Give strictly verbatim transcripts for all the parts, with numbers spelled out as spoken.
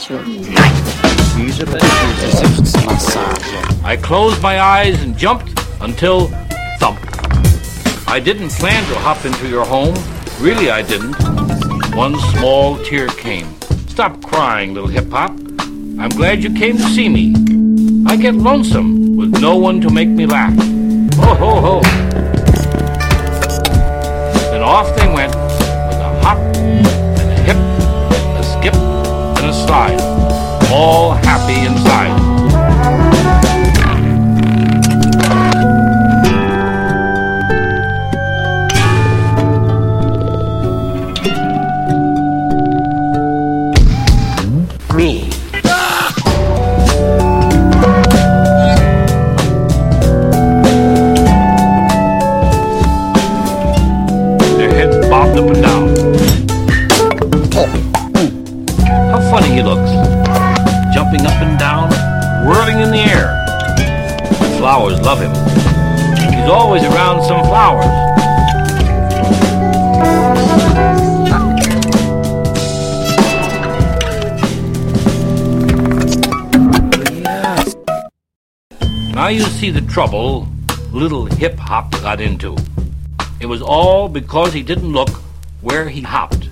casual. I closed my eyes and jumped until thump. I didn't plan to hop into your home. Really, I didn't. One small tear came. Stop crying, little hip-hop. I'm glad you came to see me. I get lonesome with no one to make me laugh. Ho, ho, ho. Then off they went with a hop and a hip, a skip and a slide, all happy inside. Me. Their heads bobbed up and down. How funny he looks, jumping up and down, whirling in the air. The flowers love him. He's always around some flowers. Now you see the trouble little Hip Hop got into. It was all because he didn't look where he hopped.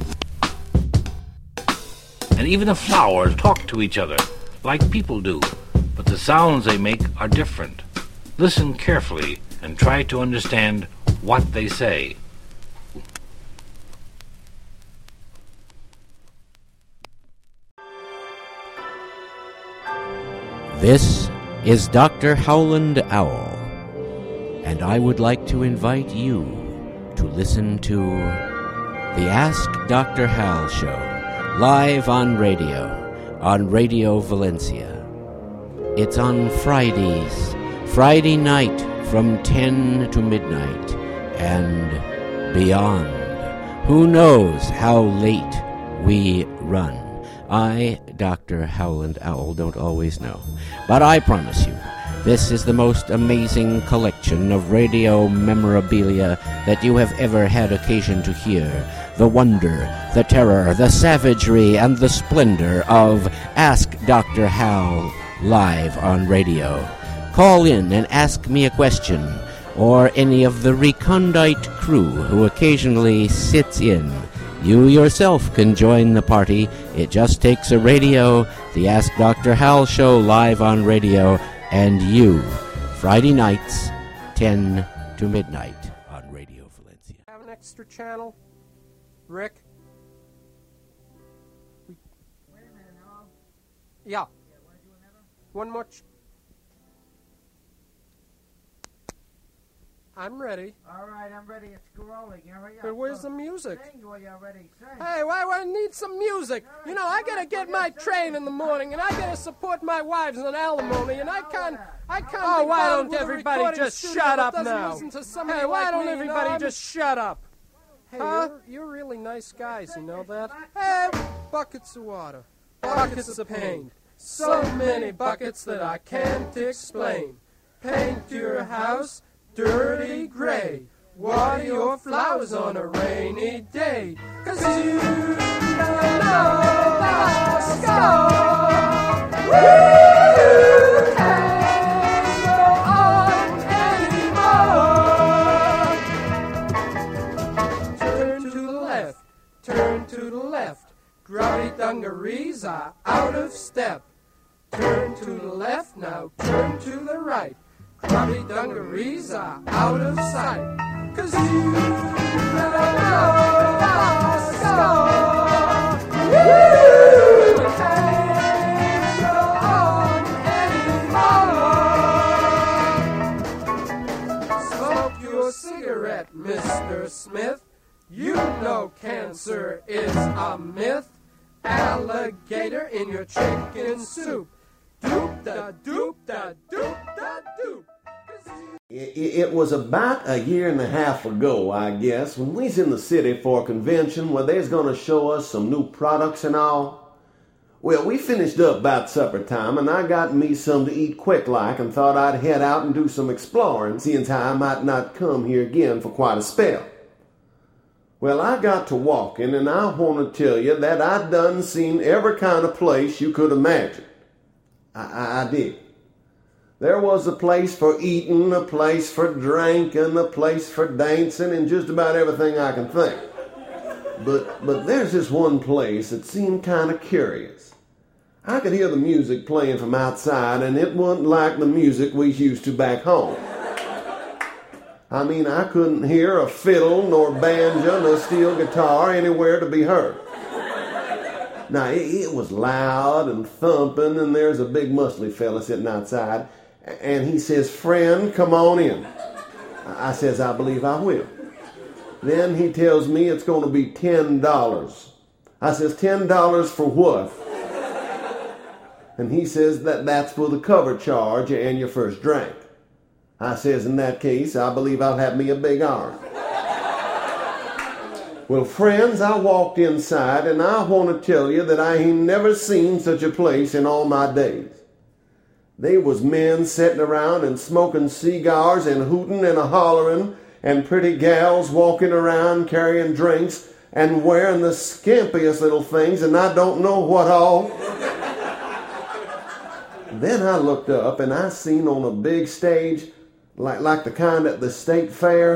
And even the flowers talk to each other like people do, but the sounds they make are different. Listen carefully and try to understand what they say. This is Doctor Howland Owl, and I would like to invite you to listen to the Ask Doctor Hal show, live on radio, on Radio Valencia. It's on Fridays, Friday night from ten to midnight, and beyond. Who knows how late we run? I, Doctor Howland Owl, don't always know. But I promise you, this is the most amazing collection of radio memorabilia that you have ever had occasion to hear. The wonder, the terror, the savagery, and the splendor of Ask Doctor Hal live on radio. Call in and ask me a question, or any of the recondite crew who occasionally sits in. You yourself can join the party. It just takes a radio, the Ask Doctor Hal show live on radio, and you. Friday nights, ten to midnight on Radio Valencia. Have an extra channel? Rick? We... Wait a minute, now. Yeah. Yeah, want to do another? One more... Ch- I'm ready. All right, I'm ready. It's rolling. Hurry up. But where's So the music? Sing while you're ready. Sing. Hey, why would I need some music? You know, I gotta get my train in the morning, and I gotta support my wives on alimony, and I can't, I can't. Oh, be why bound don't with a everybody recording just studio shut that up doesn't now? listen to somebody Hey, why like don't me, you know? everybody I'm- just shut up? Hey, Huh? you're, you're really nice guys, you know that? Hey, buckets of water, buckets of paint, so many buckets that I can't explain. Paint your house dirty gray. Water your flowers on a rainy day. 'Cause you don't know about sky. You can't go on anymore. Turn to the left, turn to the left. Grubby dungarees are out of step. Turn to the left, now turn to the right. Grubby dungarees are out of sight. 'Cause you don't know about sky. You can't go on anymore. Smoke your cigarette, Mister Smith. You know cancer is a myth. Alligator in your chicken soup. Doop da doop da doop da doop. It, it was about a year and a half ago, I guess, when we was in the city for a convention where they's going to show us some new products and all. Well, we finished up about supper time, and I got me some to eat quick like and thought I'd head out and do some exploring, seeing as I might not come here again for quite a spell. Well, I got to walking, and I want to tell you that I done seen every kind of place you could imagine. I, I, I did. There was a place for eating, a place for drinking, a place for dancing, and just about everything I can think. But, but there's this one place that seemed kind of curious. I could hear the music playing from outside, and it wasn't like the music we used to back home. I mean, I couldn't hear a fiddle, nor banjo, nor steel guitar anywhere to be heard. Now, it, it was loud and thumping, and there's a big muscly fella sitting outside, and he says, "Friend, come on in." I says, "I believe I will." Then he tells me it's going to be ten dollars. I says, ten dollars for what? And he says that that's for the cover charge and your first drink. I says, in that case, I believe I'll have me a big iron. Well, friends, I walked inside, and I want to tell you that I ain't never seen such a place in all my days. They was men sitting around and smoking cigars and hooting and a-hollering, and pretty gals walking around carrying drinks and wearing the skimpiest little things, and I don't know what all. Then I looked up, and I seen on a big stage, like, like the kind at the state fair,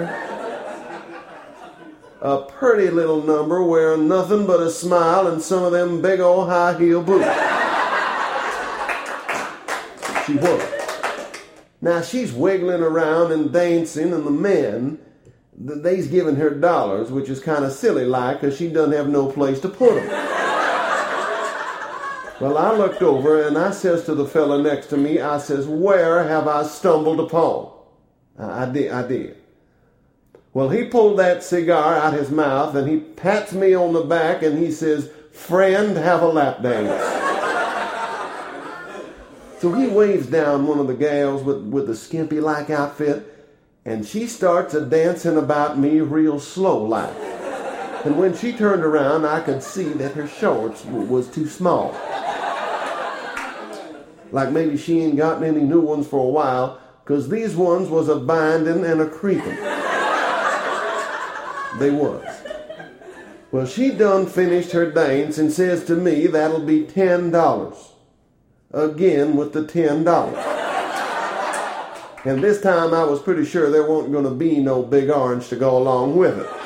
a pretty little number wearing nothing but a smile and some of them big old high heel boots. She was. Now she's wiggling around and dancing, and the men, they's giving her dollars, which is kind of silly like, because she doesn't have no place to put them. Well, I looked over and I says to the fella next to me, I says, "Where have I stumbled upon?" I, I did, I did. Well, he pulled that cigar out his mouth and he pats me on the back and he says, "Friend, have a lap dance." So he waves down one of the gals with, with the skimpy-like outfit, and she starts a dancing about me real slow-like. And when she turned around, I could see that her shorts w- was too small. Like maybe she ain't gotten any new ones for a while, because these ones was a binding and a creeping. They was. Well, she done finished her dance and says to me, "That'll be ten dollars. Again with the ten dollars. And this time I was pretty sure there wasn't going to be no big orange to go along with it.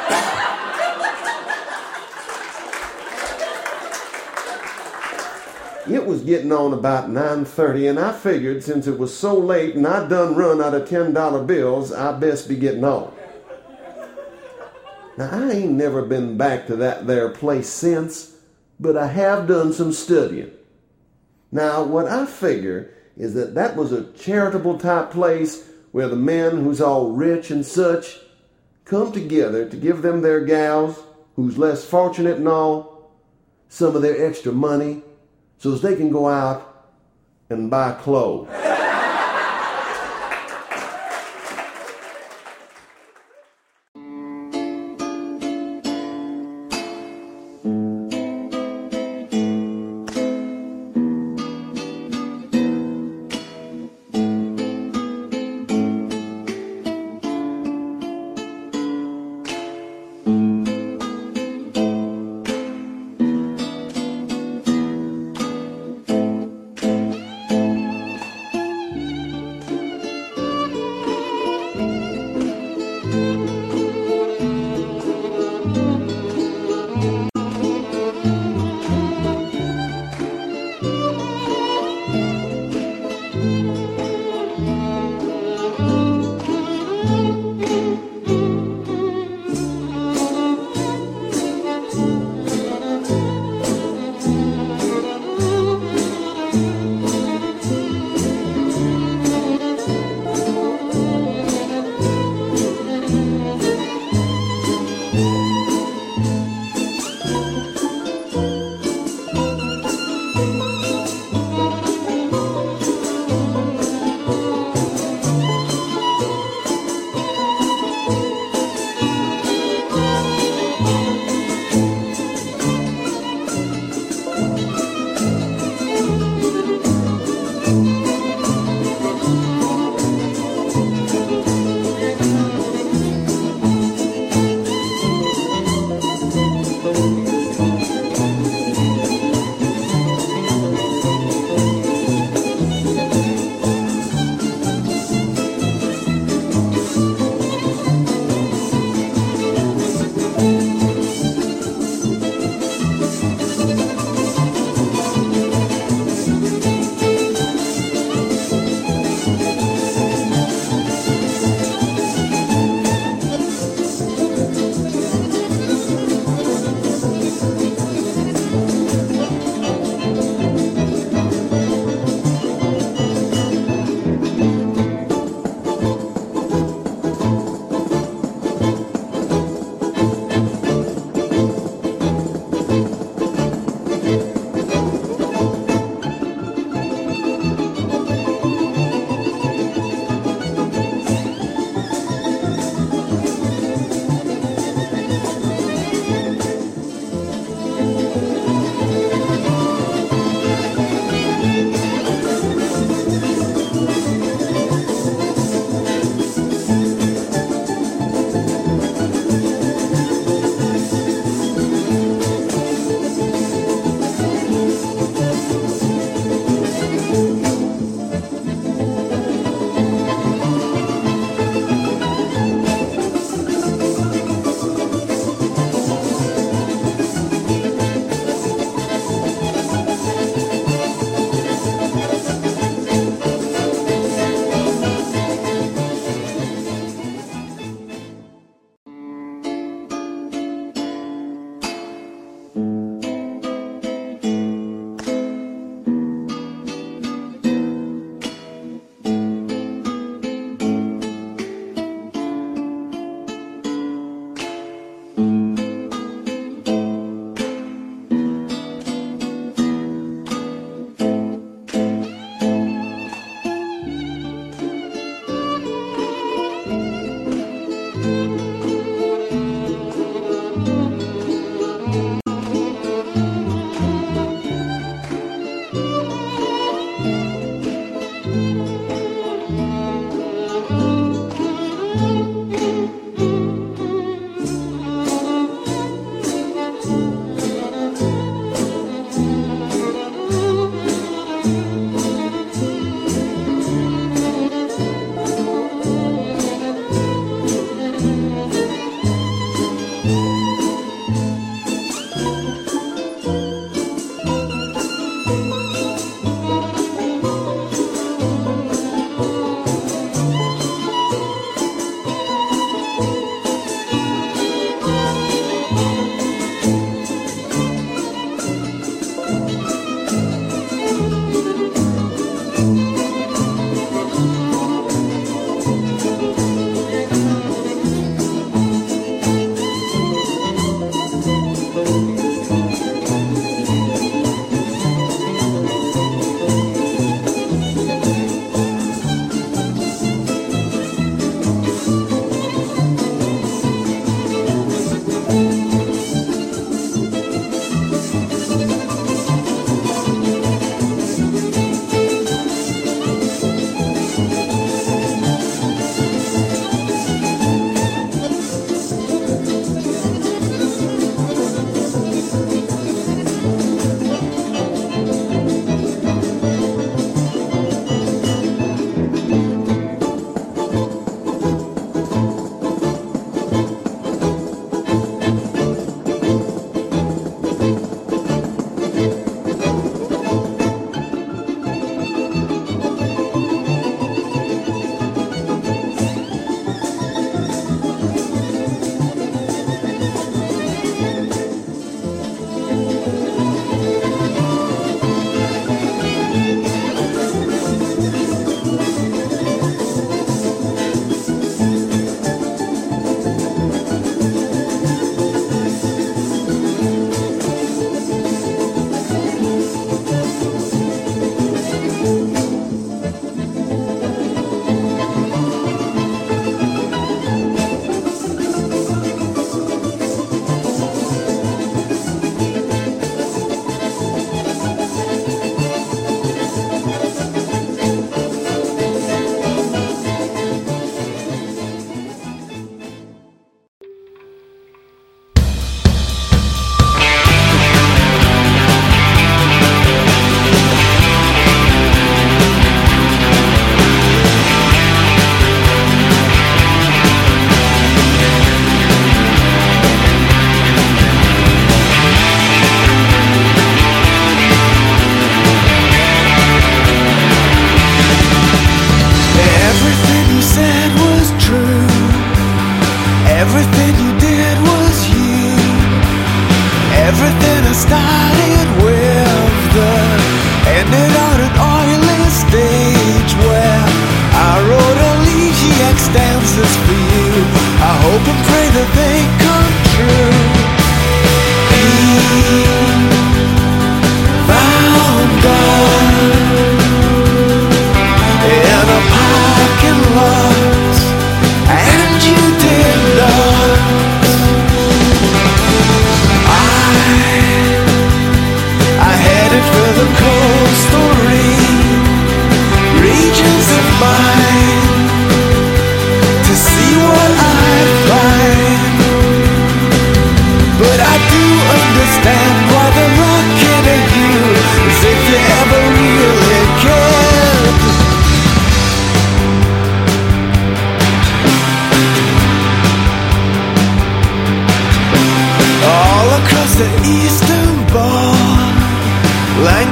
It was getting on about nine thirty, and I figured since it was so late and I'd done run out of ten dollar bills, I'd best be getting on. Now, I ain't never been back to that there place since, but I have done some studying. Now, what I figure is that that was a charitable type place where the men who's all rich and such come together to give them their gals, who's less fortunate and all, some of their extra money so as they can go out and buy clothes.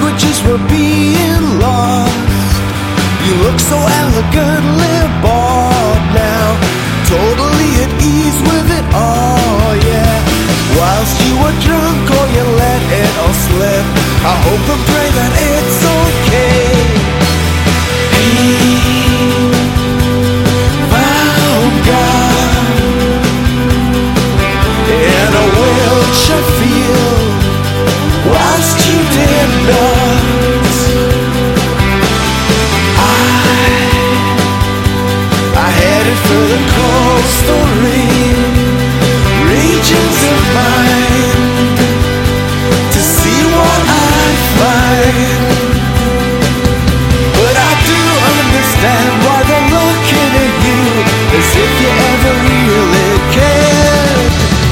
languages were being lost. You look so elegantly bored now, totally at ease with it all, yeah. Whilst you were drunk or you let it all slip, I hope and pray that it's okay. He found God in a wheelchair field, whilst you did not. I, I headed for the coastal regions of mine to see what I find. But I do understand why they're looking at you as if you ever really cared.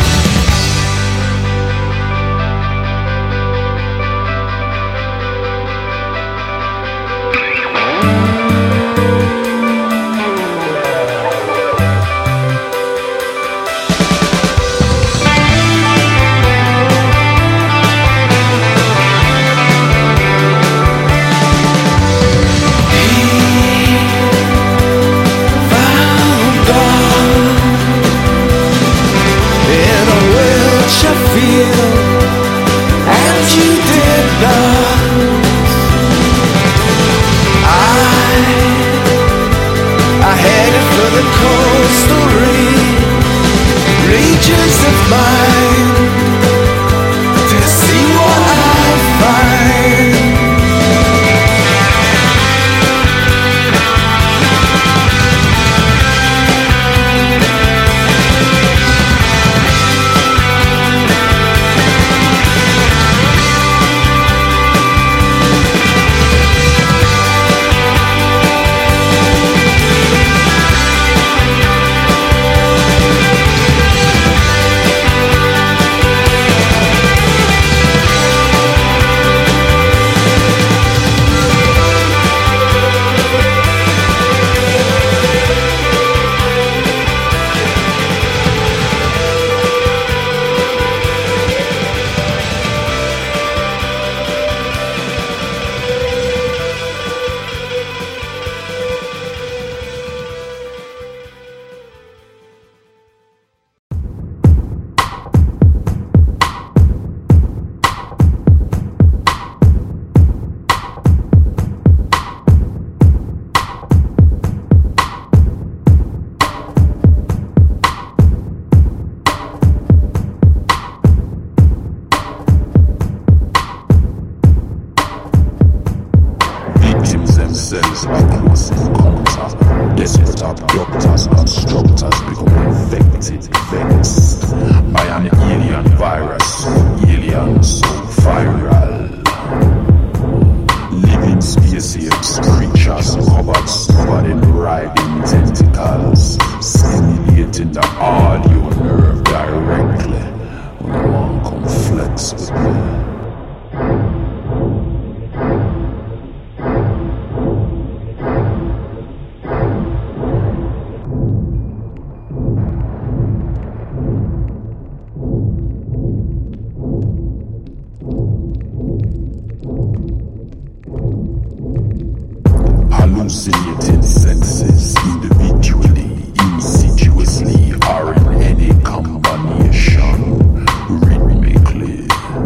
Hallucinating senses, individually, insidiously, or in any combination, rhythmically.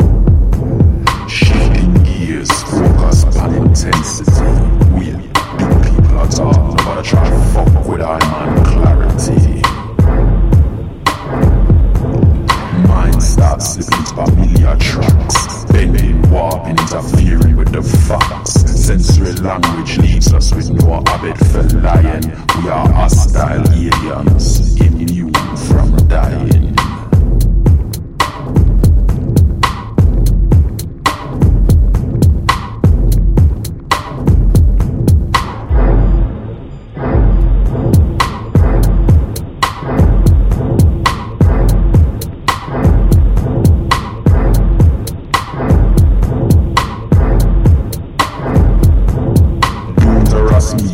Shifting gears, focus on intensity. We big people are talking about try to fuck with our man clarity. Mind starts slipping to familiar tracks, bending, warping, interfering with the facts. Sensory language leaves us with no habit for lying. We are hostile aliens, immune from dying.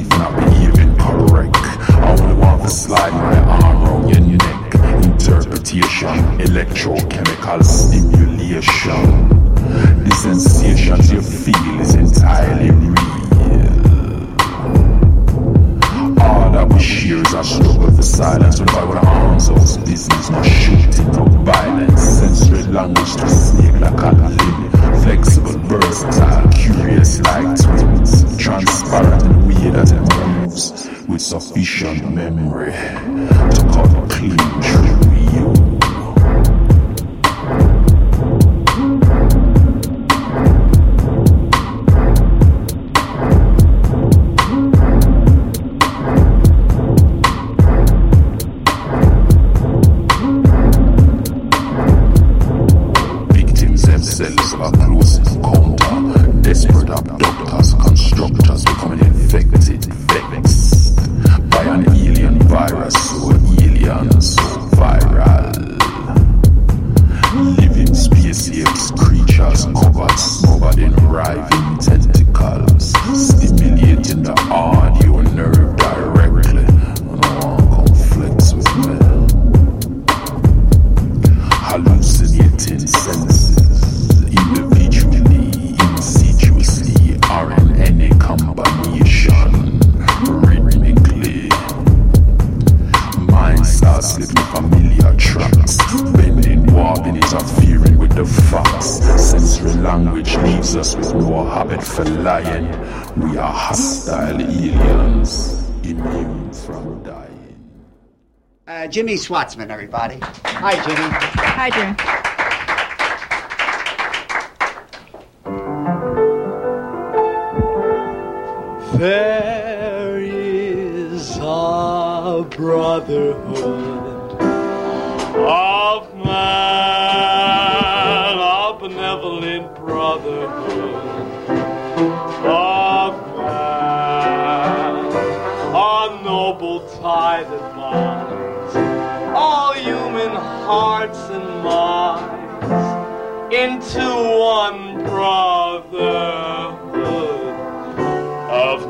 Slide my arm around your neck, interpret like twins, transparent and weird as it moves, with sufficient memory to cut clean through you. Themselves are close encounter, desperate abductors, constructors becoming infected, vexed by an alien virus, so alien, so viral. Living space apes, creatures covered, smothered in writhing tentacles, stimulating the audio nerve directly. Oh, conflicts with me. Hallucinating senses, individually, insidiously, or in any combination, rhythmically. Mind starts slipping familiar tracks, bending, warping, interfering with the facts. Sensory language leaves us with no habit for lying. We are hostile aliens, immune from dying. Uh, Jimmy Schwartzman, everybody. Hi, Jimmy. Hi, Jimmy. There is a brotherhood of man, a benevolent brotherhood of man, a noble tide of minds, all human hearts and minds into one brotherhood of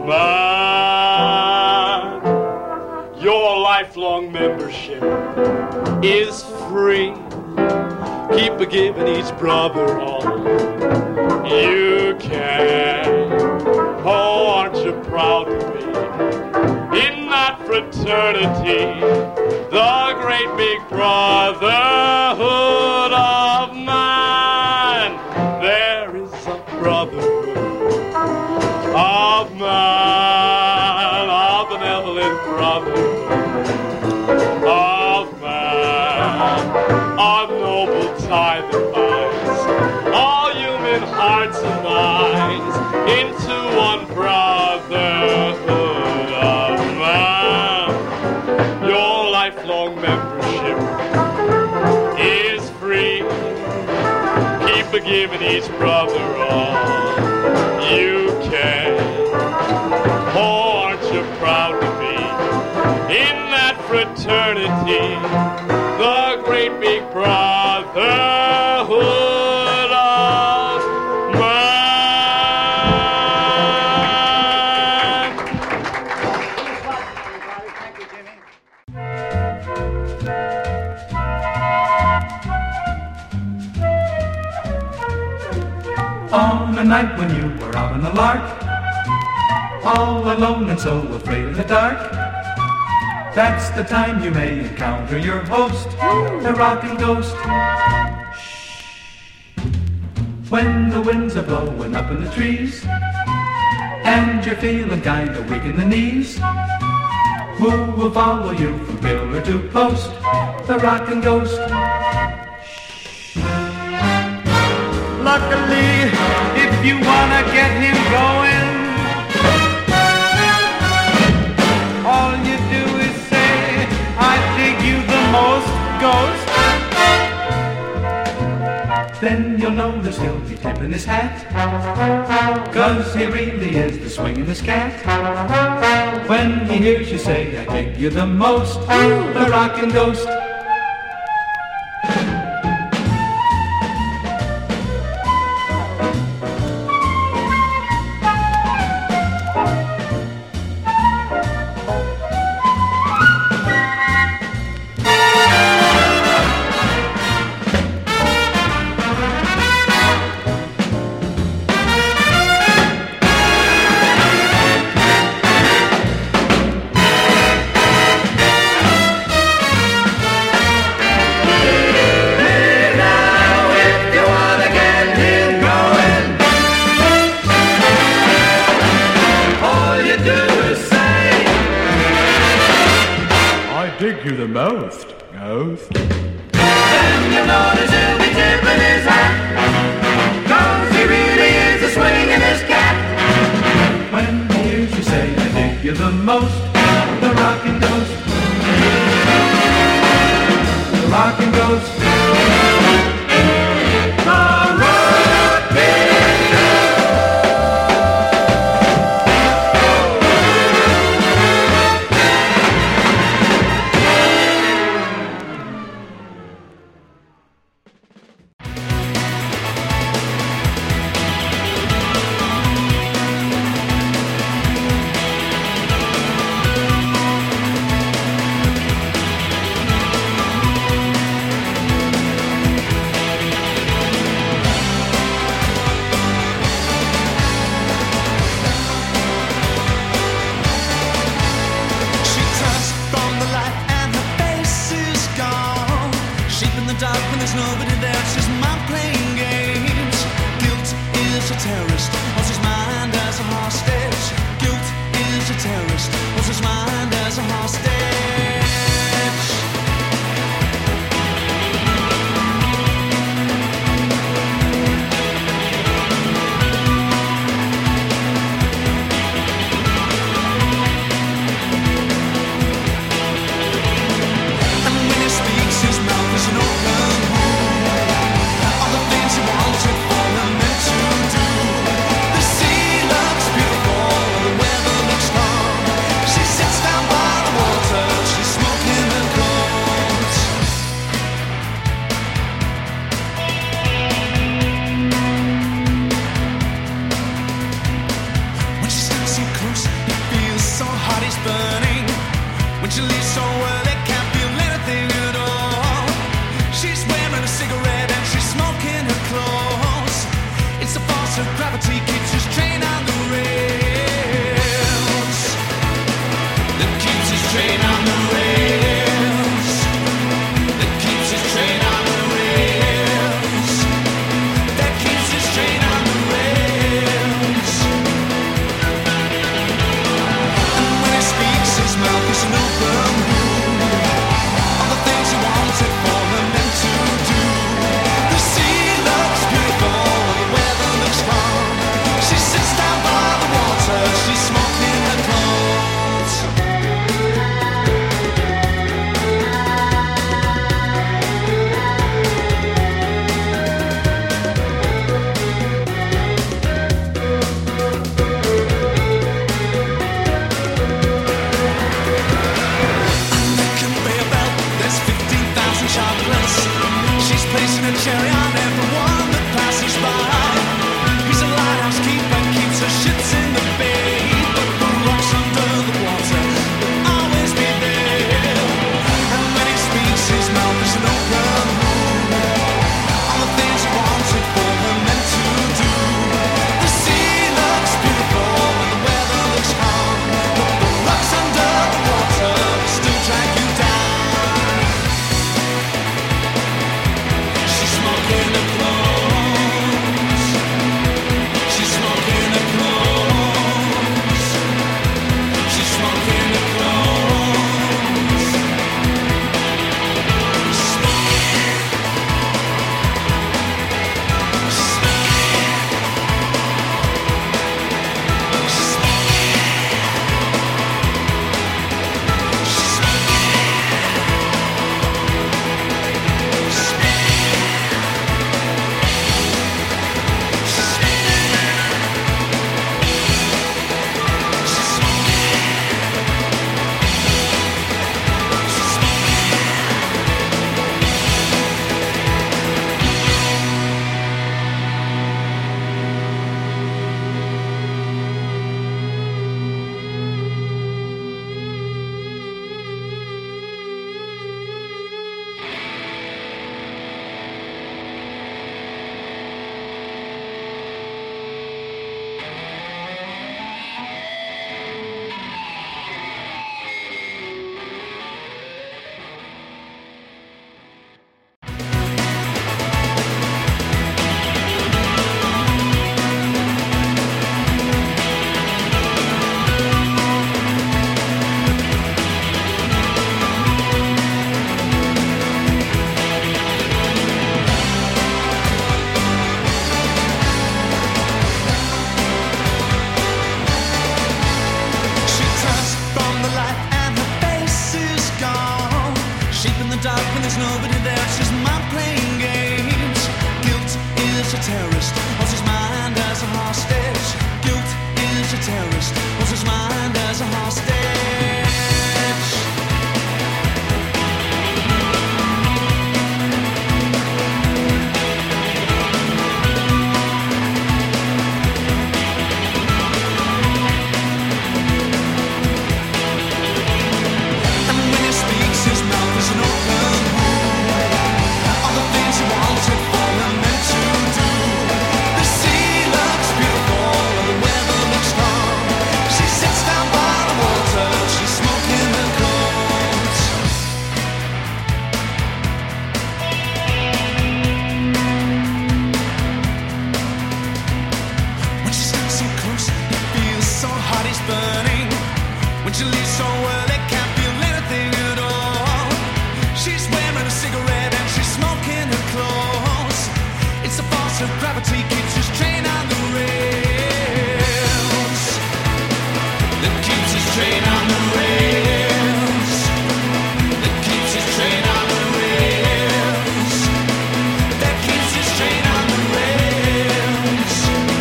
man. Your lifelong membership is free. Keep a giving each brother all you can. Oh, aren't you proud to be in that fraternity, the great big brotherhood of man? There is a brotherhood of man, a benevolent brotherhood of man, a noble tie that binds all human hearts and minds into one brotherhood of man. Your lifelong membership is free. Keep a giving each brother all you can. Oh, aren't you proud to be in that fraternity, the great big brotherhood of man? Thank you, Jimmy. On a night when you were out on the lark, all alone and so afraid of the dark, that's the time you may encounter your host, the rockin' ghost. When the winds are blowing up in the trees, and you're feeling kinda weak in the knees, who will follow you from pillar to post, the rockin' ghost. Luckily, if you wanna get him going, all you do is say, I dig you the most, ghost. Then you'll know that he'll be tipping his hat, 'cause he really is the swingingest cat. When he hears you say, I dig you the most, the rockin' ghost. dig you the most, Ghost. Then you'll notice he'll be tipping his hat, 'cause he really is a swinging his cat. When he hears you say, I dig you the most, the rockin' ghost, the rockin' ghost, the rockin' ghost. His mouth is an open wound. burning. When she leaves so early, can't feel anything at all. She's wearing a cigarette and she's smoking her clothes. It's the force of gravity keeps this train on the rails. That keeps this train on the rails. That keeps this train on the rails. That keeps this train on the rails.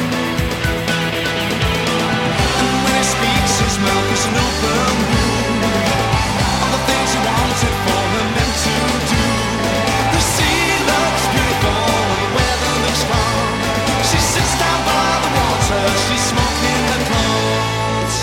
And when he speaks, his mouth is an open wound. All the things he wanted for her meant to do. The sea looks beautiful, the weather looks calm. She sits down by the water, she's smoking her clothes.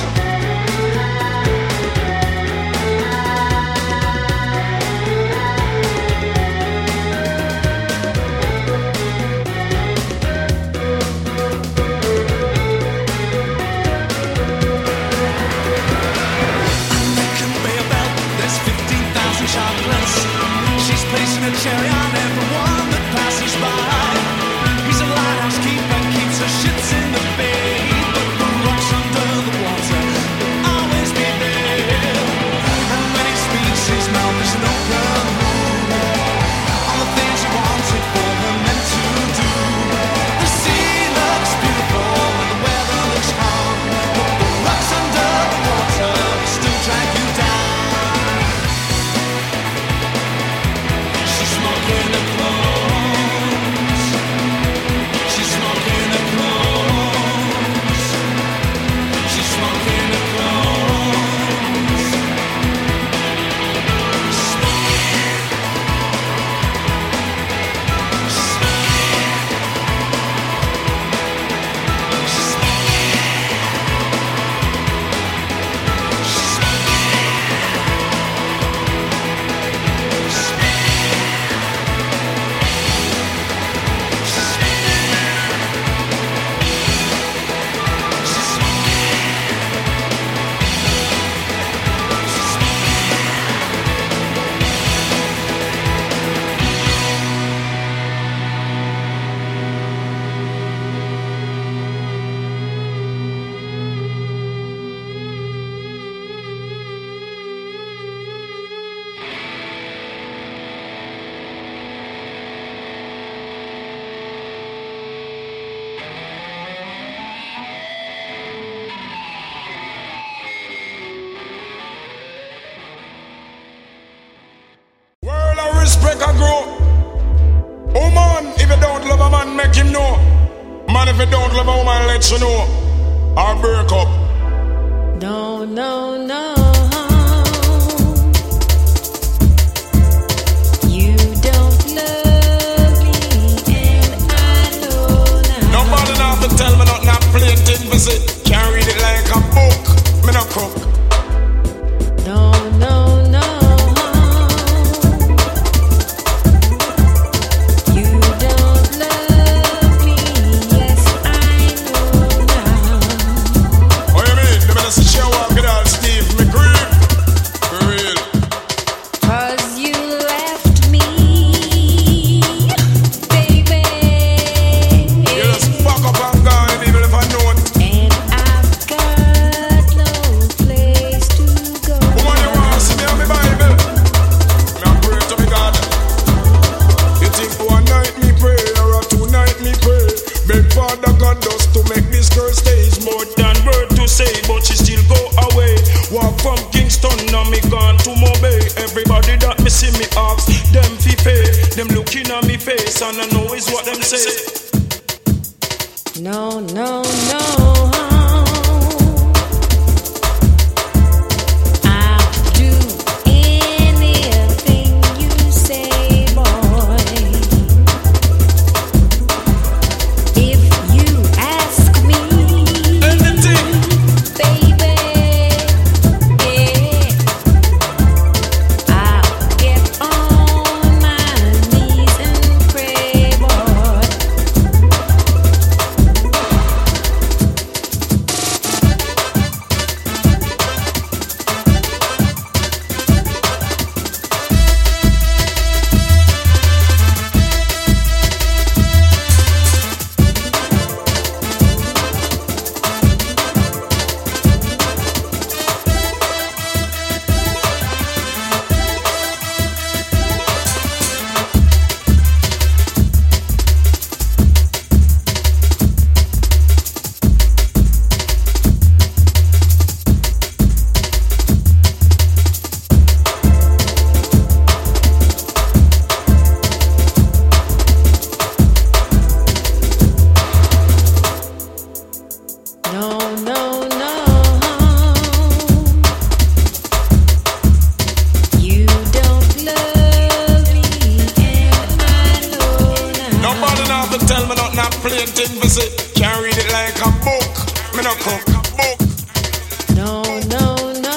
Chocolates. She's placing a cherry on everyone that passes by. He's a lighthouse keeper, keeps her ships in the bay. But the rocks under the water will always be there. And when he speaks, his mouth is an open wound. All the things he wanted for her meant to do. The sea looks beautiful and the weather looks calm. But the rocks under the water will still drag you down. Smoking the clothes. She's smoking the clothes. She's smoking the clothes. Smoking. World of respect and grow. Woman, if you don't love a man, make him know. Man, if you don't love a woman, let you know. Or break up. No, no, no. You don't love me, and I know now. Nobody now have to tell me nothing, not plain thing, visit. Can't read it like a book. Me no cook. No, no, no. You don't love me, yes, I know now. What you mean? The better show up with all Steve McGreeve. For real. 'Cause you left me, baby. You just fuck up and gone, even if I know it. And I've got no place to go. Woman, you want to see me on my Bible? Me a pray to me God. You think one night me pray or a two night me pray? Beg Father God just to make this girl stay. Is more than word to say, but she still go away. Walk from Kingston, now me gone to Mobay. Everybody that me see me ask, them fi pay. Them looking at me face and I know is what them say. No, no, no. I'll do anything you say, boy. If you ask me, Anything. baby, yeah, I'll get on my knees and pray, boy. No, no, no.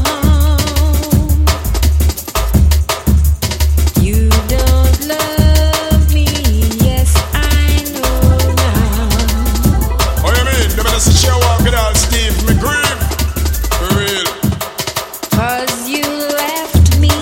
You don't love me. Yes, I know now. Oh, you mean? The better say walk it out, Steve McGreeve. For real. 'Cause you left me,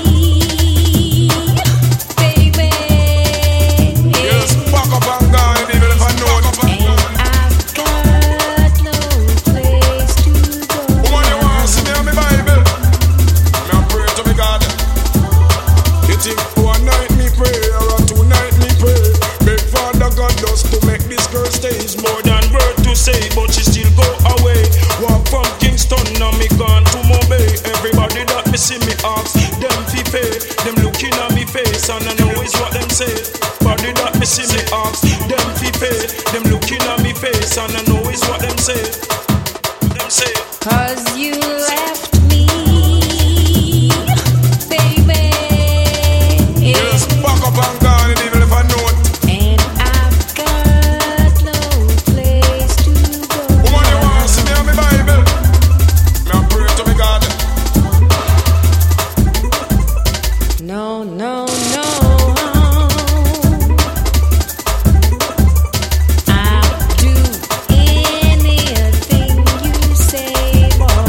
baby. Yes, back up and gone, even if I know it. I've got no place to go. Woman, you want to see me on my Bible? Me a pray to me God. You think one night me pray or two night me pray? Beg Father God does to make this girl stay. Is more than word to say, but she still go away. Walk from Kingston, now me gone to Mobay. Everybody that me see me ask, them fi pay. Them looking at me face and I know is what them say. Body that me see me ask, them fi pay. Them looking at me face and I know is what them say. Them say. 'Cause you left me, baby. Yes, back up and gone, even if I know it. And I've got no place to go. Woman, you want to see me on my Bible? Me a pray to me God. No, no, no. I'll do anything you say, boy.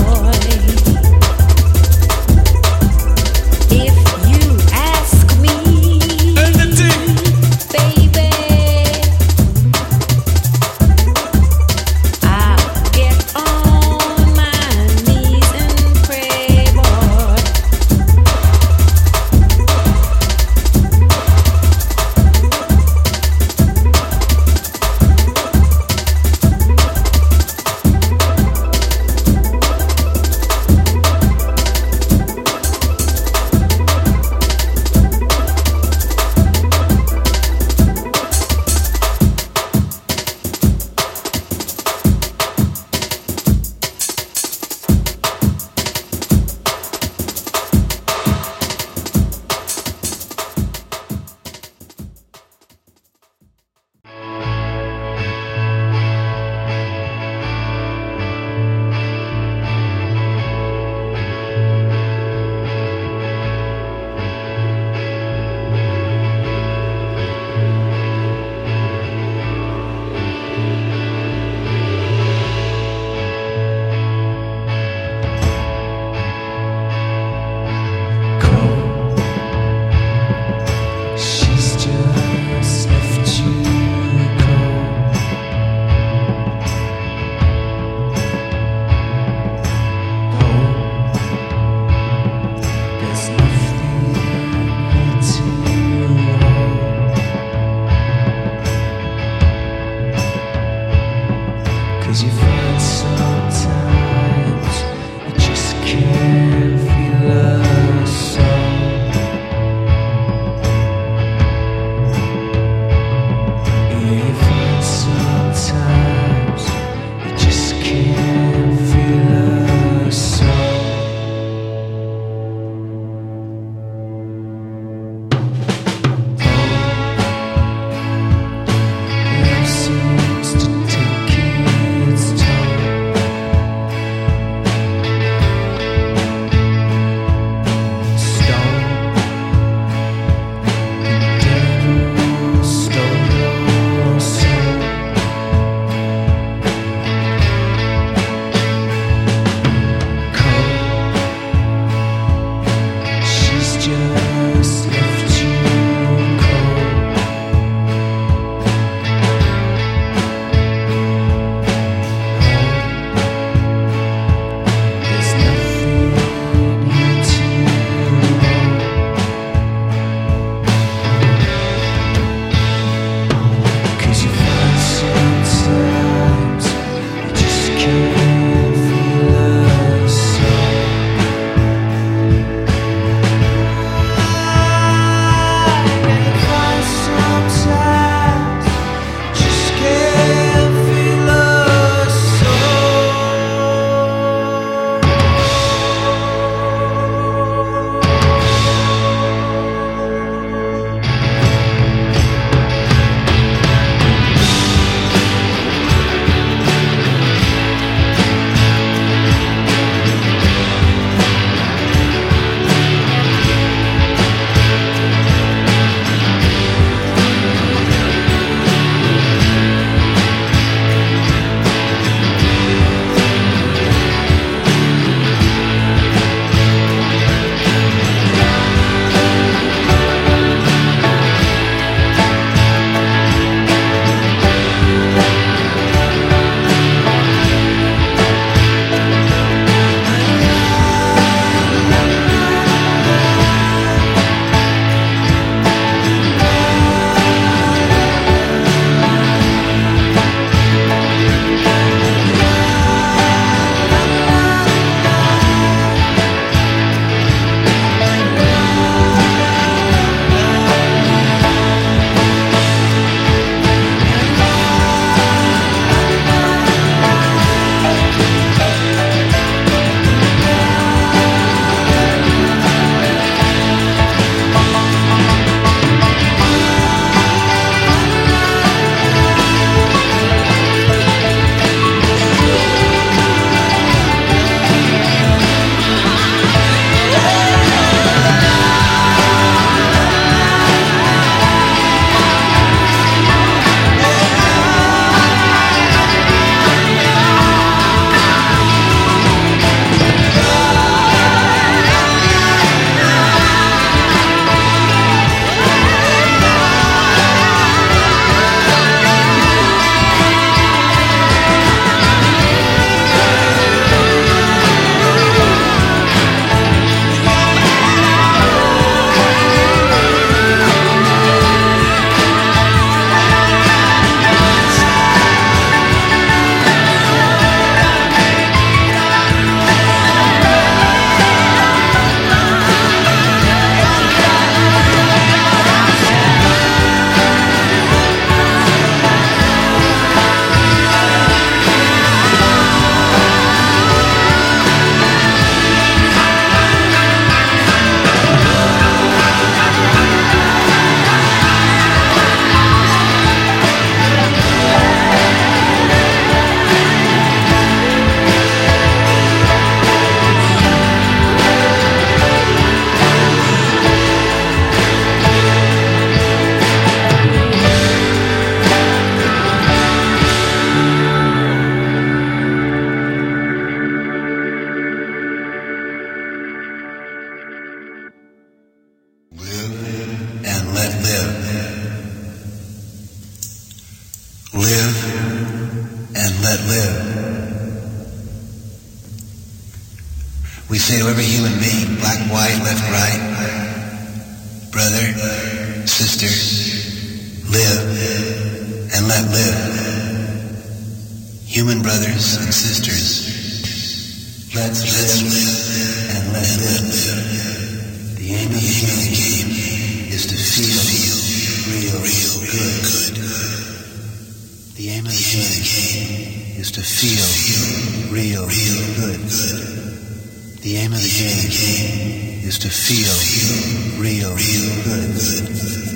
We say to every human being, black, white, left, right, brother, sister, live and let live. Human brothers and sisters, let's live and let live. The aim of the human game is to feel real, real good. The aim of the game is to feel real, real good. The aim of the game is to feel real, real good.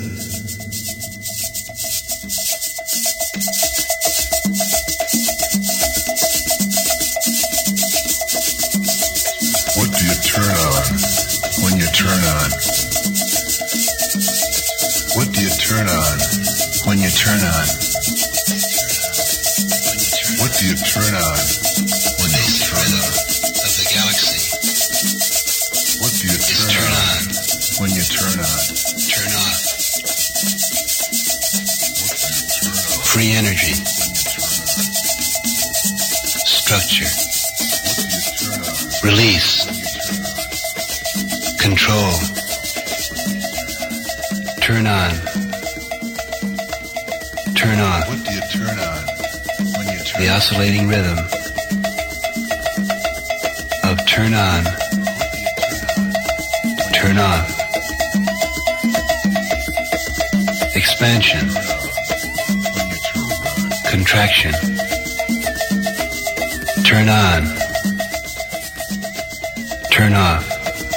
What do you turn on when you turn on? What do you turn on when you turn on? What do you turn on when you turn on? Of the galaxy. What do you turn, turn on, on when you turn on? Turn off. Free energy. Structure. Release. Control. Turn on. Turn off. What do you turn on when you turn The oscillating rhythm of turn on, turn off. Expansion. Contraction. Turn on. Turn off.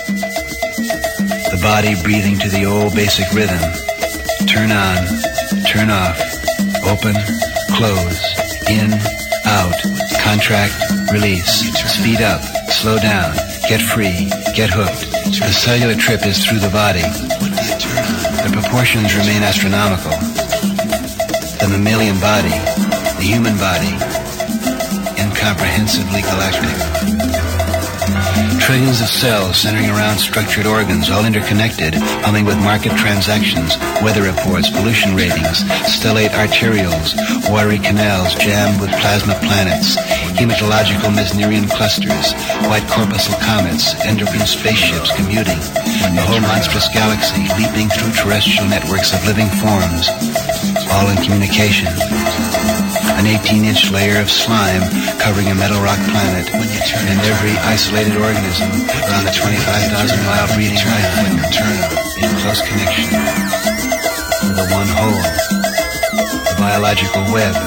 The body breathing to the old basic rhythm. Turn on. Turn off. Open. Close. In. Out. Contract. Release. Speed up. Slow down. Get free. Get hooked. The cellular trip is through the body. The proportions remain astronomical. The mammalian body, the human body, incomprehensibly galactic. Trillions of cells centering around structured organs, all interconnected, humming with market transactions, weather reports, pollution ratings, stellate arterioles, watery canals jammed with plasma planets, hematological Mesnerian clusters, white corpuscle comets, endocrine spaceships commuting, the whole monstrous galaxy leaping through terrestrial networks of living forms, all in communication. An eighteen-inch layer of slime covering a metal rock planet, and every isolated organism around the twenty-five thousand mile breeding life in close connection with the one whole, the biological web.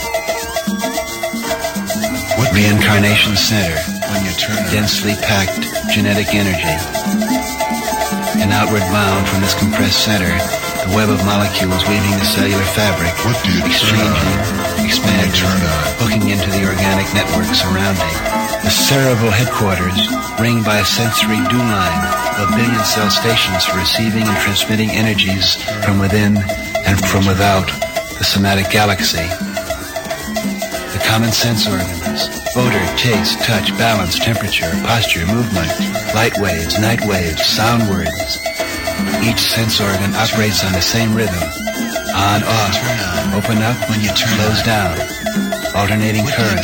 What reincarnation center, when you turn densely packed genetic energy, and outward bound from this compressed center, the web of molecules weaving the cellular fabric, What do you exchanging, expanding, hooking into the organic network surrounding. The cerebral headquarters, ringed by a sensory dew line of billion cell stations for receiving and transmitting energies from within and from without the somatic galaxy. The common sense organs, odor, taste, touch, balance, temperature, posture, movement, light waves, night waves, sound words. Each sense organ operates on the same rhythm. On, off, open up, when you turn, close down, alternating current.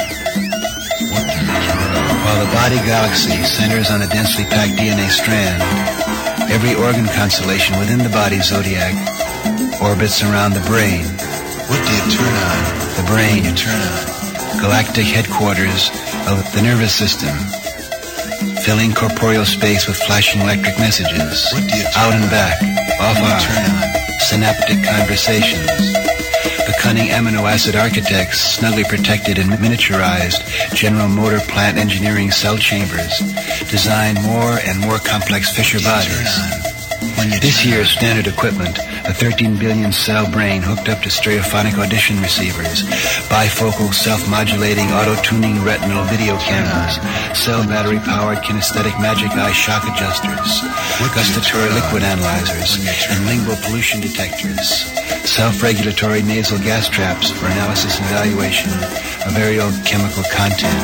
While the body galaxy centers on a densely packed D N A strand, every organ constellation within the body zodiac orbits around the brain. What do you turn on? The brain, you turn on. Galactic headquarters of the nervous system, filling corporeal space with flashing electric messages. What do you turn out and back, off on, turn on. Synaptic conversations. The cunning amino acid architects, snugly protected and miniaturized General Motor plant engineering cell chambers, design more and more complex Fisher bodies. This year's standard equipment, a thirteen billion cell brain hooked up to stereophonic audition receivers, bifocal self-modulating auto-tuning retinal video cameras, cell battery-powered kinesthetic magic eye shock adjusters, gustatory liquid analyzers, and lingual pollution detectors, self-regulatory nasal gas traps for analysis and evaluation of aerial chemical content.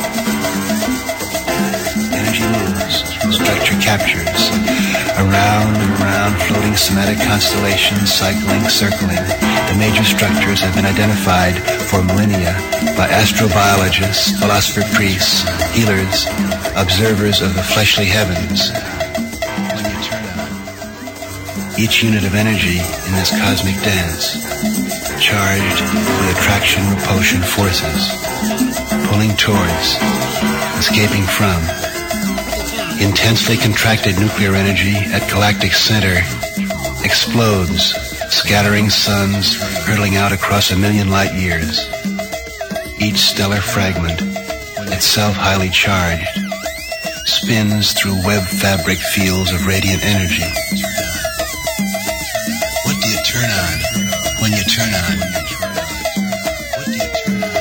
Energy moves, structure captures, around and around floating somatic constellations, cycling, circling. The major structures have been identified for millennia by astrobiologists, philosopher priests, healers, observers of the fleshly heavens. When you turn on each unit of energy in this cosmic dance, charged with attraction-repulsion forces, pulling towards, escaping from, intensely contracted nuclear energy at galactic center explodes, scattering suns hurtling out across a million light years. Each stellar fragment, itself highly charged, spins through web fabric fields of radiant energy. What do you turn on when you turn on? What do you turn on?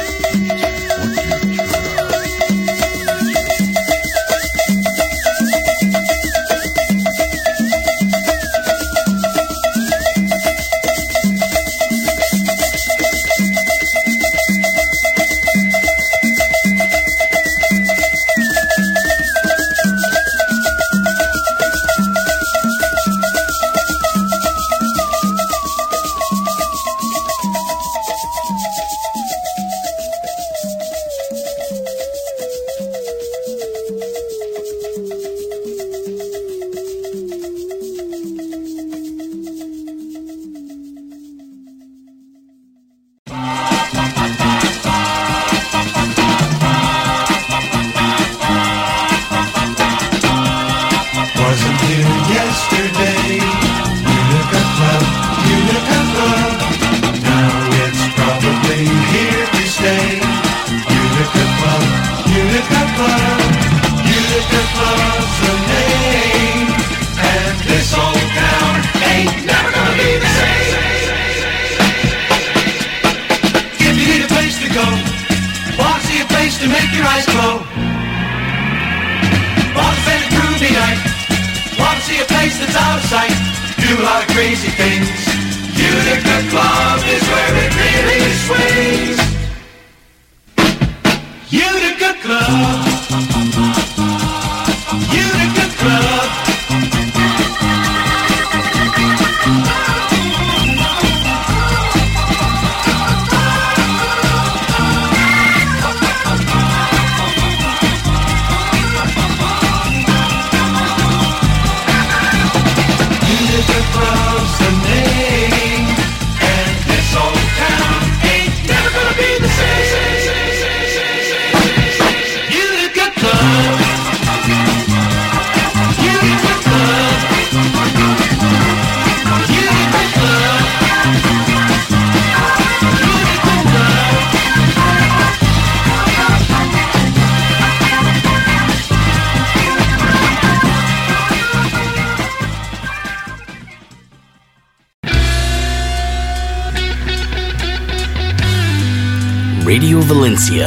Radio Valencia,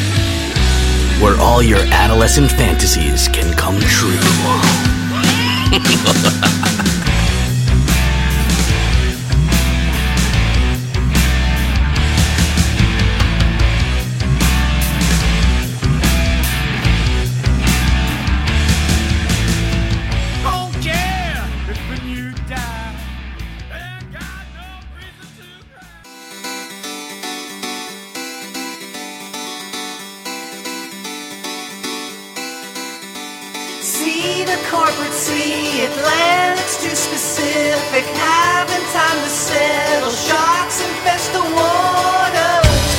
where all your adolescent fantasies can come true. See the corporate sea, Atlantic's too specific. Having time to settle, sharks infest the water.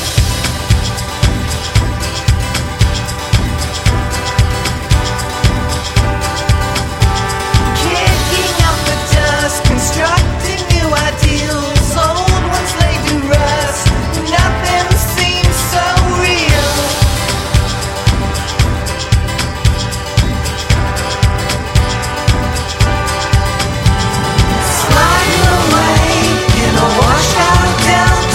Kicking up the dust, constructing new ideals. Old ones laid to rest, nothing seems so real. Sliding away in a washed out down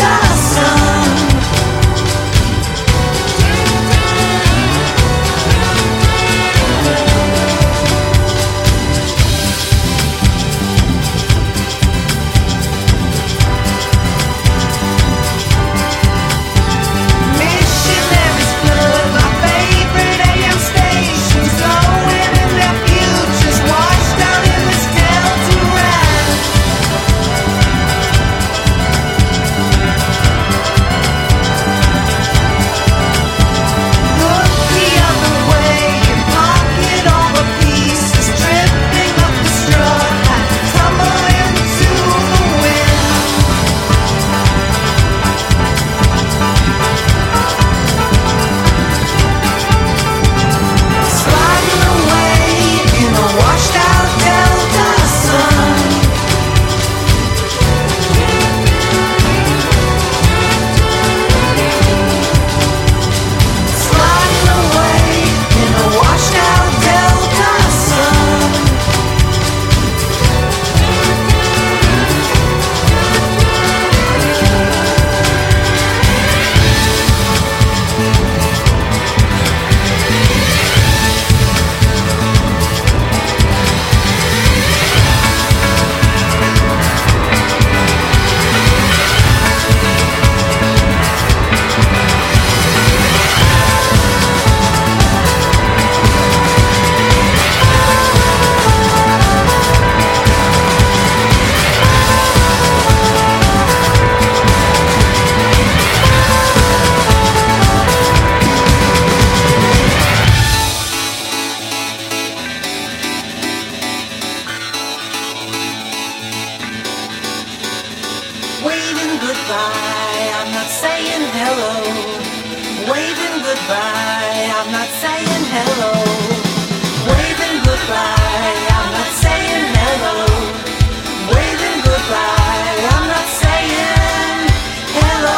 not saying hello. Waving goodbye, I'm not saying hello. Waving goodbye, I'm not saying hello.